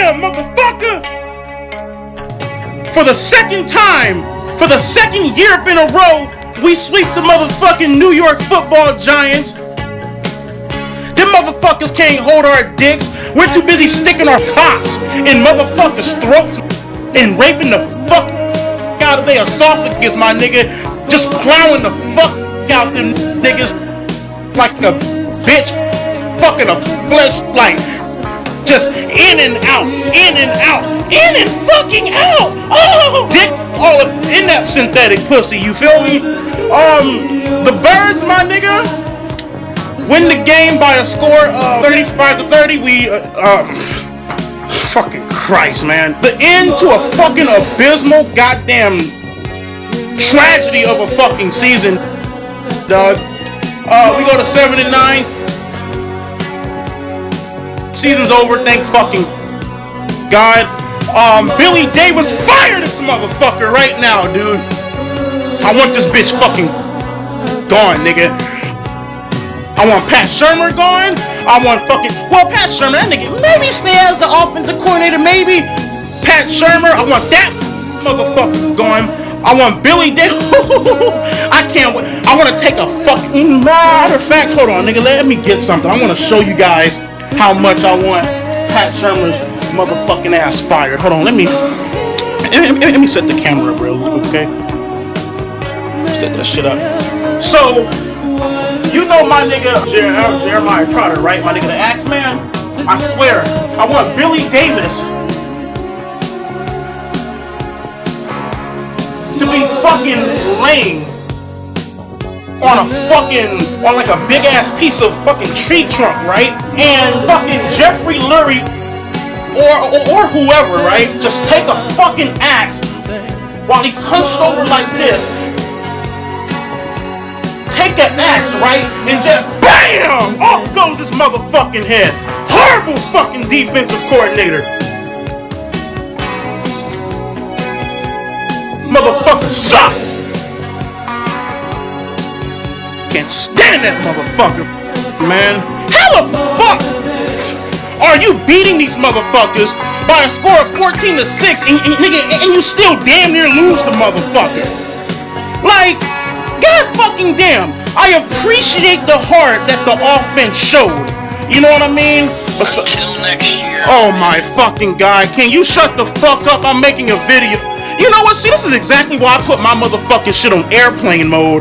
Damn, motherfucker! For the second time, for the second year in a row, we sweep the motherfucking New York Football Giants. Them motherfuckers can't hold our dicks. We're too busy sticking our cocks in motherfuckers' throats and raping the fuck out of their esophagus, my nigga. Just plowing the fuck out them niggas like a bitch fucking a fleshlight. Just in and out, in and out, in and fucking out. Oh, dick all up in that synthetic pussy. You feel me? The Birds, my nigga, win the game by a score of 35-30. We fucking Christ, man. The end to a fucking abysmal goddamn tragedy of a fucking season, dog. We go to 7-9. Season's over, thank fucking God. Billy Davis, fire this motherfucker right now, dude. I want this bitch fucking gone, nigga. I want Pat Shurmur gone. I want fucking, well, Pat Shurmur, that nigga maybe stay as the offensive coordinator, maybe. Pat Shurmur, I want that motherfucker gone. I want Billy Davis. I can't wait. I want to take a fucking, matter of fact, hold on, nigga, let me get something. I want to show you guys how much I want Pat Shurmur's motherfucking ass fired. Hold on, let me set the camera up real quick, okay? Set that shit up. So, you know my nigga Jeremiah Trotter, right? My nigga the Axeman. I swear, I want Billy Davis to be fucking laying on like a big ass piece of fucking tree trunk, right? And fucking Jeffrey Lurie or whoever, right? Just take a fucking axe while he's hunched over like this. Take that axe, right? And just BAM! Off goes his motherfucking head. Horrible fucking defensive coordinator. Motherfucker sucks. Can't stand that motherfucker, man. How the fuck are you beating these motherfuckers by a score of 14-6 and you still damn near lose the motherfucker? Like, God fucking damn, I appreciate the heart that the offense showed. You know what I mean? Until next year. Oh my fucking God, can you shut the fuck up? I'm making a video. You know what? See, this is exactly why I put my motherfucking shit on airplane mode.